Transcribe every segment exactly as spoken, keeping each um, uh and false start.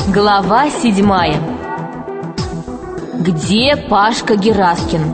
Глава седьмая. Где Пашка Гераскин?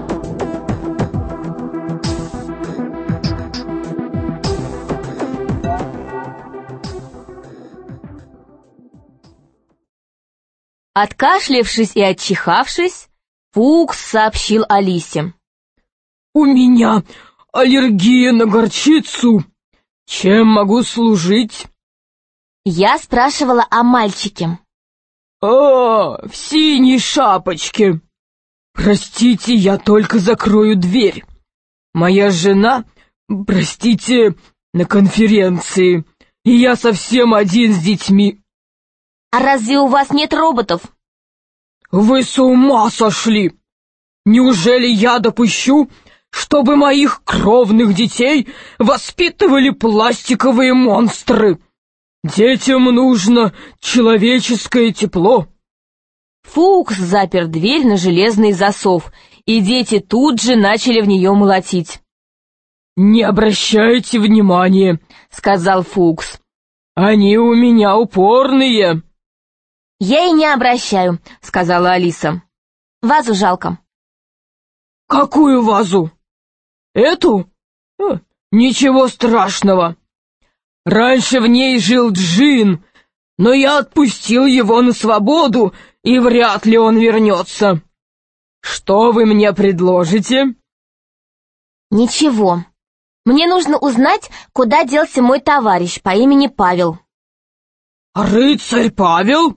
Откашлявшись и отчихавшись, Фукс сообщил Алисе. «У меня аллергия на горчицу. Чем могу служить?» Я спрашивала о мальчике. «А, в синей шапочке. Простите, я только закрою дверь. Моя жена, простите, на конференции, и я совсем один с детьми». А разве у вас нет роботов? «Вы с ума сошли! Неужели я допущу, чтобы моих кровных детей воспитывали пластиковые монстры? Детям нужно человеческое тепло». Фукс запер дверь на железный засов, и дети тут же начали в нее молотить. «Не обращайте внимания», — сказал Фукс. «Они у меня упорные». «Я и не обращаю», — сказала Алиса. «Вазу жалко». «Какую вазу? Эту? Э, Ничего страшного. Раньше в ней жил Джин, но я отпустил его на свободу, и вряд ли он вернется. Что вы мне предложите?» «Ничего. Мне нужно узнать, куда делся мой товарищ по имени Павел». «Рыцарь Павел?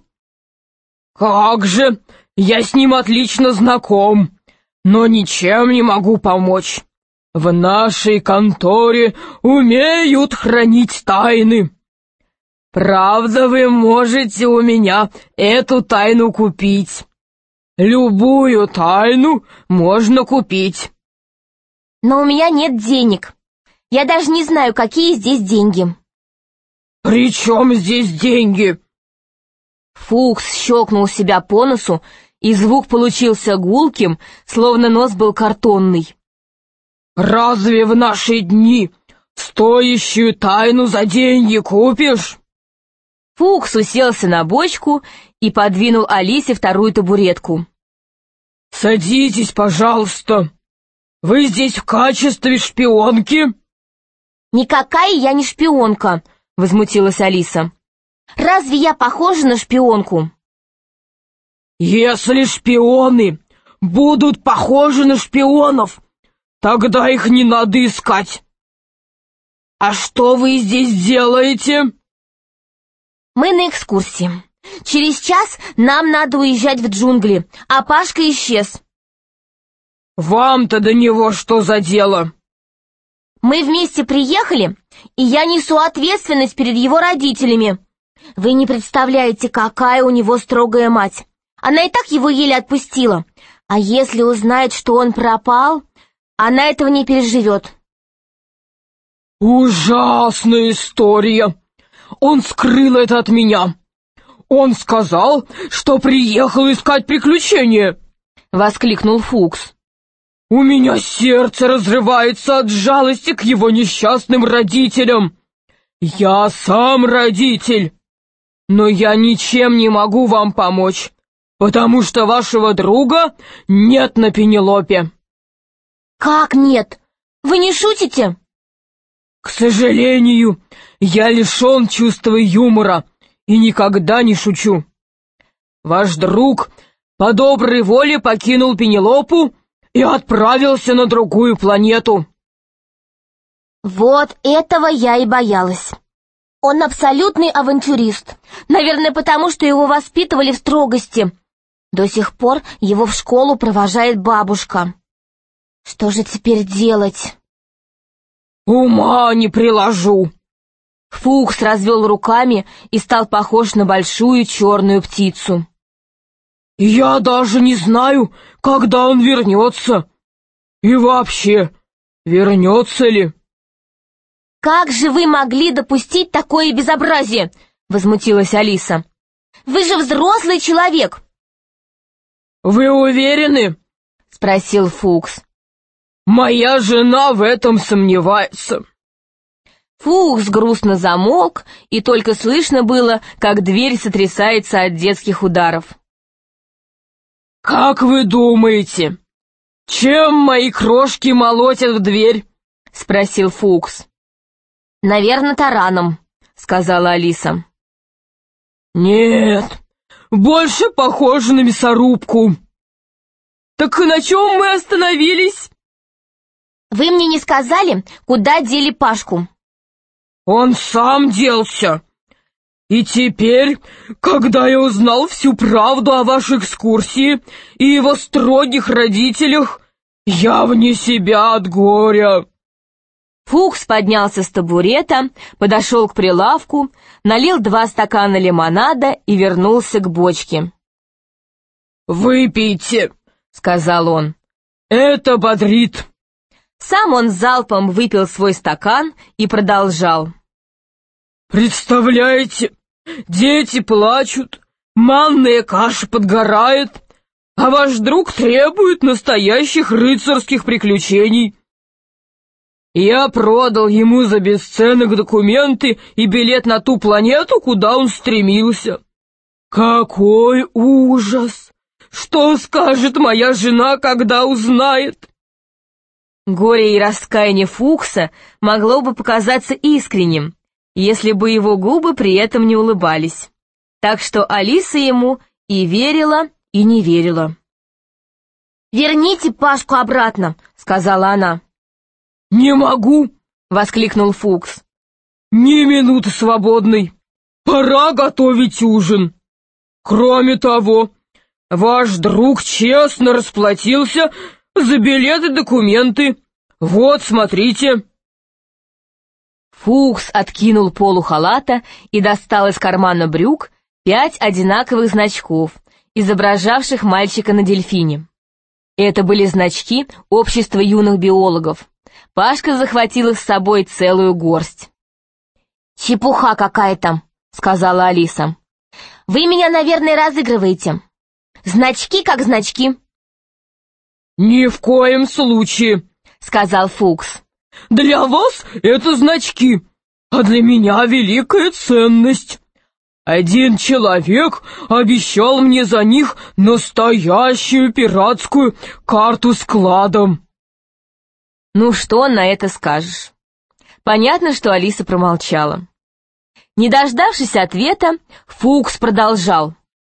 Как же, я с ним отлично знаком, но ничем не могу помочь. В нашей конторе умеют хранить тайны. Правда, вы можете у меня эту тайну купить. Любую тайну можно купить». «Но у меня нет денег. Я даже не знаю, какие здесь деньги». «При чем здесь деньги?» Фукс щелкнул себя по носу, и звук получился гулким, словно нос был картонный. «Разве в наши дни стоящую тайну за деньги купишь?» Фукс уселся на бочку и подвинул Алисе вторую табуретку. «Садитесь, пожалуйста. Вы здесь в качестве шпионки?» «Никакая я не шпионка», — возмутилась Алиса. «Разве я похожа на шпионку?» «Если шпионы будут похожи на шпионов, тогда их не надо искать. А что вы здесь делаете?» «Мы на экскурсии. Через час нам надо уезжать в джунгли, а Пашка исчез». «Вам-то до него что за дело?» «Мы вместе приехали, и я несу ответственность перед его родителями. Вы не представляете, какая у него строгая мать. Она и так его еле отпустила. А если узнает, что он пропал, она этого не переживет». «Ужасная история. Он скрыл это от меня. Он сказал, что приехал искать приключения», — воскликнул Фукс. «У меня сердце разрывается от жалости к его несчастным родителям. Я сам родитель, но я ничем не могу вам помочь, потому что вашего друга нет на Пенелопе». «Как нет? Вы не шутите?» «К сожалению, я лишен чувства юмора и никогда не шучу. Ваш друг по доброй воле покинул Пенелопу и отправился на другую планету». «Вот этого я и боялась. Он абсолютный авантюрист. Наверное, потому что его воспитывали в строгости. До сих пор его в школу провожает бабушка. Что же теперь делать?» «Ума не приложу». Фукс развел руками и стал похож на большую черную птицу. «Я даже не знаю, когда он вернется. И вообще, вернется ли?» «Как же вы могли допустить такое безобразие?» — возмутилась Алиса. «Вы же взрослый человек!» «Вы уверены?» — спросил Фукс. «Моя жена в этом сомневается». Фукс грустно замолк, и только слышно было, как дверь сотрясается от детских ударов. «Как вы думаете, чем мои крошки молотят в дверь?» — спросил Фукс. «Наверное, тараном», — сказала Алиса. «Нет, больше похоже на мясорубку. Так на чем мы остановились?» «Вы мне не сказали, куда дели Пашку?» «Он сам делся. И теперь, когда я узнал всю правду о вашей экскурсии и его строгих родителях, я вне себя от горя». Фукс поднялся с табурета, подошел к прилавку, налил два стакана лимонада и вернулся к бочке. «Выпейте», — сказал он, — «это бодрит». Сам он залпом выпил свой стакан и продолжал. «Представляете, дети плачут, манная каша подгорает, а ваш друг требует настоящих рыцарских приключений. Я продал ему за бесценок документы и билет на ту планету, куда он стремился. Какой ужас! Что скажет моя жена, когда узнает?» Горе и раскаяние Фукса могло бы показаться искренним, если бы его губы при этом не улыбались. Так что Алиса ему и верила, и не верила. «Верните Пашку обратно», — сказала она. «Не могу!» — воскликнул Фукс. «Ни минуты свободной. Пора готовить ужин. Кроме того, ваш друг честно расплатился за билеты и документы. Вот, смотрите». Фукс откинул полу халата и достал из кармана брюк пять одинаковых значков, изображавших мальчика на дельфине. Это были значки общества юных биологов. Пашка захватил их с собой целую горсть. «Чепуха какая-то», — сказала Алиса. «Вы меня, наверное, разыгрываете. Значки как значки». «Ни в коем случае», — сказал Фукс. «Для вас это значки, а для меня великая ценность. Один человек обещал мне за них настоящую пиратскую карту с кладом». Ну что на это скажешь? Понятно, что Алиса промолчала. Не дождавшись ответа, Фукс продолжал.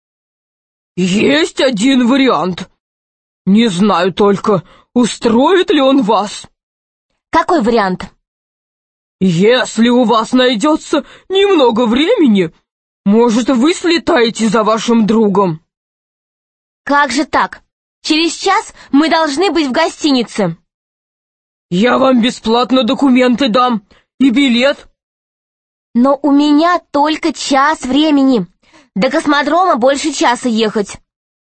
«Есть один вариант. Не знаю только, устроит ли он вас». «Какой вариант?» «Если у вас найдется немного времени, может, вы слетаете за вашим другом». «Как же так? Через час мы должны быть в гостинице». «Я вам бесплатно документы дам и билет». «Но у меня только час времени. До космодрома больше часа ехать».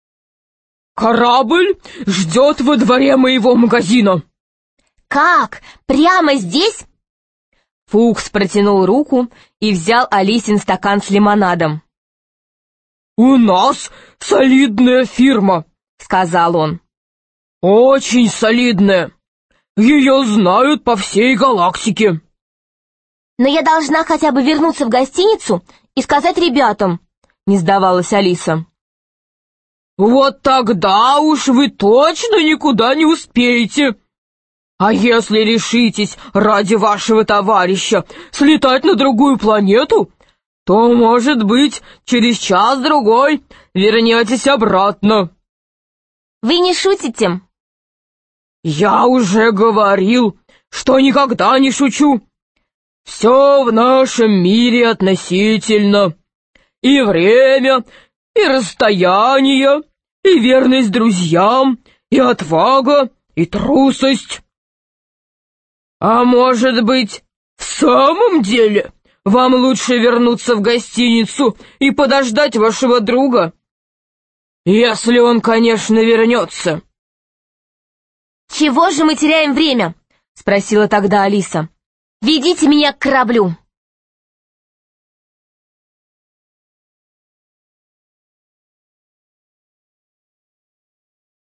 «Корабль ждет во дворе моего магазина». «Как? Прямо здесь?» Фукс протянул руку и взял Алисин стакан с лимонадом. «У нас солидная фирма», — сказал он. «Очень солидная. Ее знают по всей галактике». «Но я должна хотя бы вернуться в гостиницу и сказать ребятам», — не сдавалась Алиса. «Вот тогда уж вы точно никуда не успеете. А если решитесь ради вашего товарища слетать на другую планету, то, может быть, через час-другой вернетесь обратно». «Вы не шутите?» «Я уже говорил, что никогда не шучу. Все в нашем мире относительно. И время, и расстояние, и верность друзьям, и отвага, и трусость. А может быть, в самом деле вам лучше вернуться в гостиницу и подождать вашего друга? Если он, конечно, вернется». «Чего же мы теряем время?» — спросила тогда Алиса. «Ведите меня к кораблю».